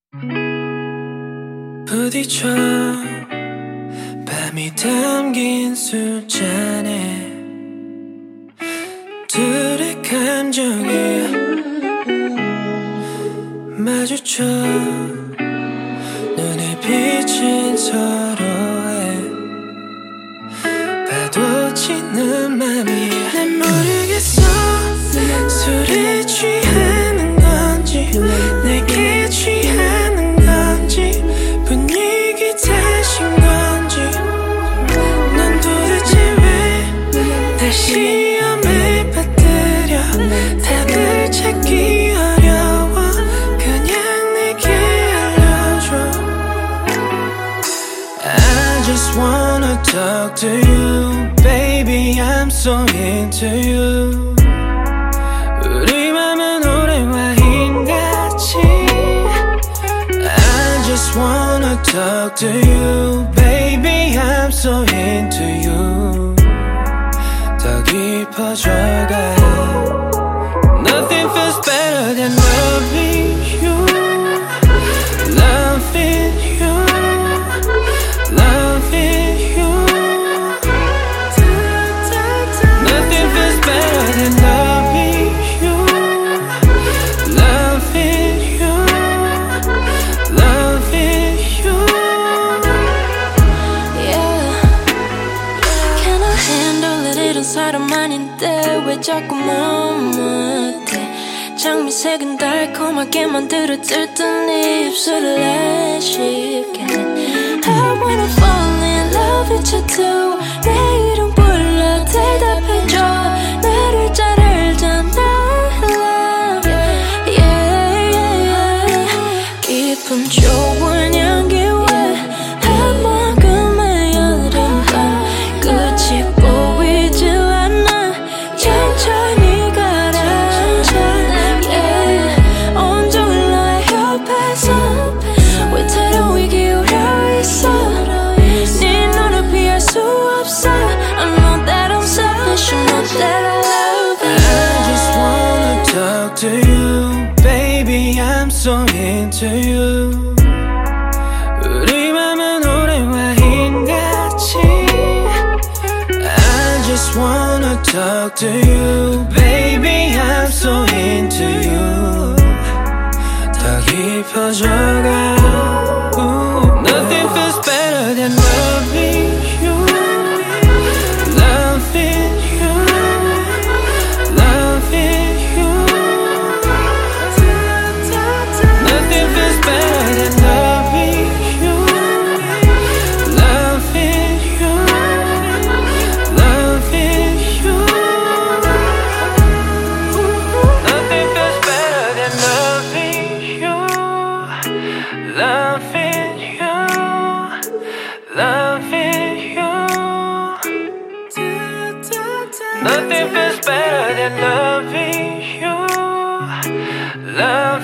부딪혀 밤이 담긴 술잔에 둘의 감정이 마주쳐 눈에 비친 서로의 파도치는 맘이 난 모르겠어 술에 취하는 건지 내게 취하는 건지 분위기 탓인 건지 넌 도대체 왜 날 시험에 빠뜨려 답을 찾기 어려워 그냥 내게 알려줘 I just wanna talk to you baby I'm so into you 우리 맘은 오랜 와인같이 I just wanna talk to you baby I'm so into you 더 깊어져가 Nothing feels better than loving you Loving you Loving you Nothing feels better than loving you Loving you Loving you Can I handle it 이런 사람 아닌데 왜 자꾸 머뭇대 장미색은 달콤하게 만들어 들뜬 입술을 내쉽게 I wanna fall in love with you too 내 이름 불러 대답해줘 나를 잘 알잖아 love yeah, yeah, yeah. 기분 좋은 향기 왜한 모금의 여름밤 끝이 보이지 않아 천천히 가라앉아 yeah. 온종일 너의 옆에서 위태로이 기울여 있어 네 눈을 피할 수 없어 I know that I'm selfish You know that I love you I just wanna talk to you baby I'm so into you 우리 맘은 오랜 와인같이 I just wanna talk to you baby I'm so into you 더 깊어져가 Nothing feels better than loving you Loving you Loving you Nothing feels better than loving you Loving you Loving you Nothing feels better than loving you Loving you Loving you Nothing feels better than loving you Love